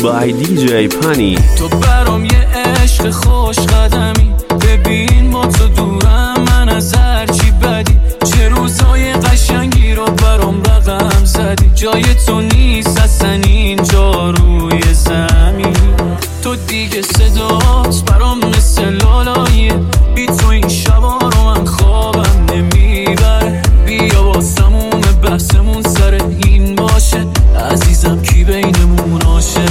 by DJ Pani. تو برام یه عشق خوش قدمی، ببین با تو دورم من از هرچی بدی، چه روزای قشنگی رو برام رقم زدی، جای تو نیست اصلا اینجا روی زمین، تو دیگه صدات برام مثل لالاییه، بی تو این شبا رو من خوابم نمیبره، بیا با سموم بحثمون سر این باشه، عزیزم کی بینمون عاشق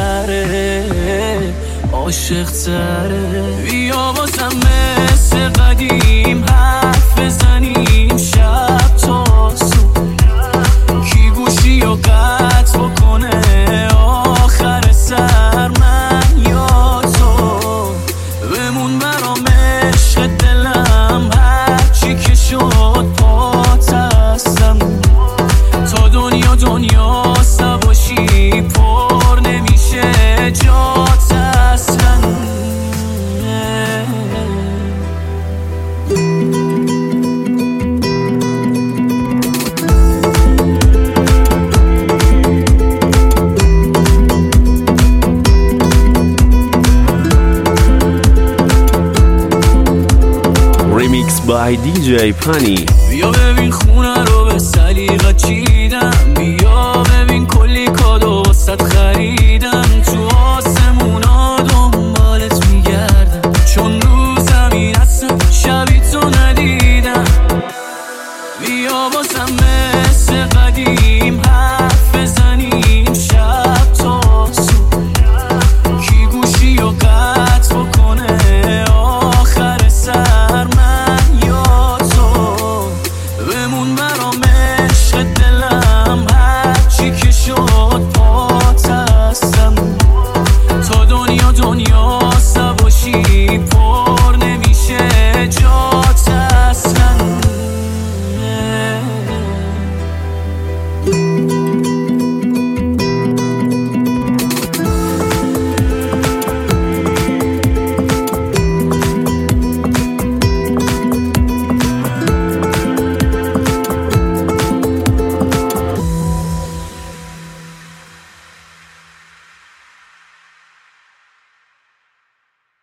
تره، بیا بازم مثل قدیم حرف بزنیم شب تا صبح، کی گوشی و قطع بکنه آخر سر من یا تو، بمون برام عشق دلم هرچی که شد پات هستم، تا دنیا سباشی پر نمیشه جات اصلا. Remix by DJ Pani. بیا ببین خونه رو به سلیقه چی